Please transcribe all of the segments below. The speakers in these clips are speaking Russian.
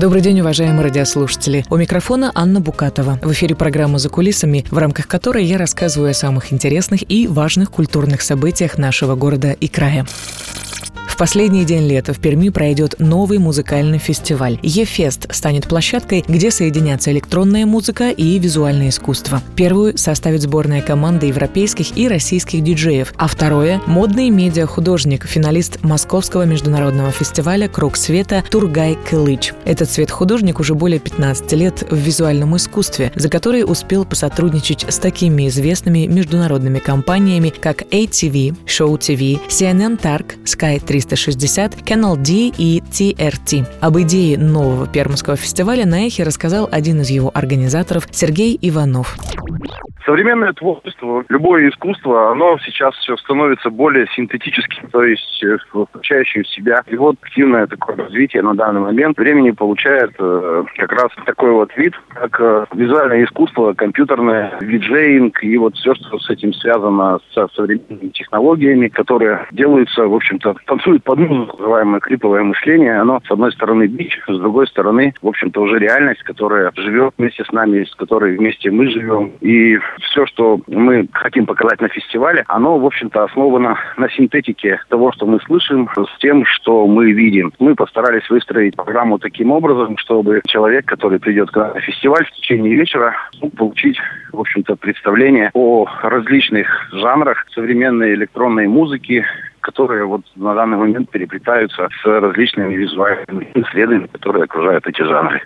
Добрый день, уважаемые радиослушатели. У микрофона Анна Букатова. В эфире программа «За кулисами», в рамках которой я рассказываю о самых интересных и важных культурных событиях нашего города и края. В последний день лета в Перми пройдет новый музыкальный фестиваль. Е-фест станет площадкой, где соединятся электронная музыка и визуальное искусство. Первую составит сборная команда европейских и российских диджеев, а второе – модный медиахудожник, финалист Московского международного фестиваля «Круг света» Тургай Кылыч. Этот цвет-художник уже более 15 лет в визуальном искусстве, за который успел посотрудничать с такими известными международными компаниями, как ATV, Show TV, CNN Tark, Sky 360, Canal D и TRT. Об идее нового пермского фестиваля на эхе рассказал один из его организаторов Сергей Иванов. Современное творчество, любое искусство, оно сейчас все становится более синтетическим, то есть включающим в себя. И вот активное такое развитие на данный момент времени получает как раз такой вот вид, как визуальное искусство, компьютерное, диджеинг и вот все, что с этим связано со современными технологиями, которые делаются, в общем-то, танцуют под музыку, называемое клиповое мышление. Оно, с одной стороны, бич, с другой стороны, в общем-то, уже реальность, которая живет вместе с нами, с которой вместе мы живем. И все, что мы хотим показать на фестивале, оно, в общем-то, основано на синтетике того, что мы слышим, с тем, что мы видим. Мы постарались выстроить программу таким образом, чтобы человек, который придет на фестиваль в течение вечера, мог получить, в общем-то, представление о различных жанрах современной электронной музыки, которые вот на данный момент переплетаются с различными визуальными исследованиями, которые окружают эти жанры.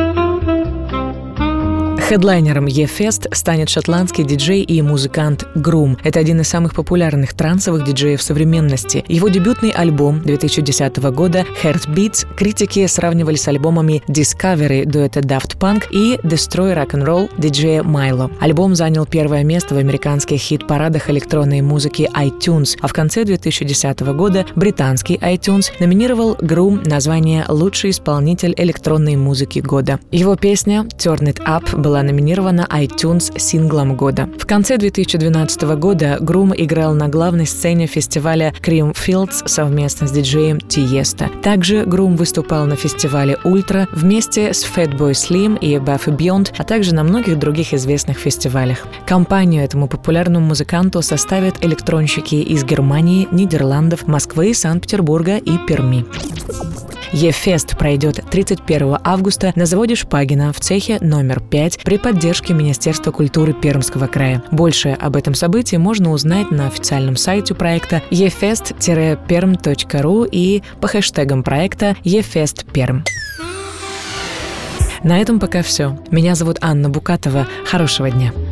Хедлайнером Е-фест станет шотландский диджей и музыкант Грум. Это один из самых популярных трансовых диджеев современности. Его дебютный альбом 2010 года «Heartbeats» критики сравнивали с альбомами «Discovery» дуэта Daft Punk и «Destroy Rock'n'Roll» диджея Майло. Альбом занял первое место в американских хит-парадах электронной музыки iTunes, а в конце 2010 года британский iTunes номинировал Грум на звание «Лучший исполнитель электронной музыки года». Его песня «Turn It Up» была номинирована iTunes синглом года. В конце 2012 года Грум играл на главной сцене фестиваля Creamfields совместно с диджеем Тиесто. Также Грум выступал на фестивале Ультра вместе с Fatboy Slim и Buffy Beyond, а также на многих других известных фестивалях. Компанию этому популярному музыканту составят электронщики из Германии, Нидерландов, Москвы, Санкт-Петербурга и Перми. Е-фест пройдет 31 августа на заводе Шпагина в цехе номер 5 при поддержке Министерства культуры Пермского края. Больше об этом событии можно узнать на официальном сайте проекта efest-perm.ru и по хэштегам проекта efestperm. На этом пока все. Меня зовут Анна Букатова. Хорошего дня.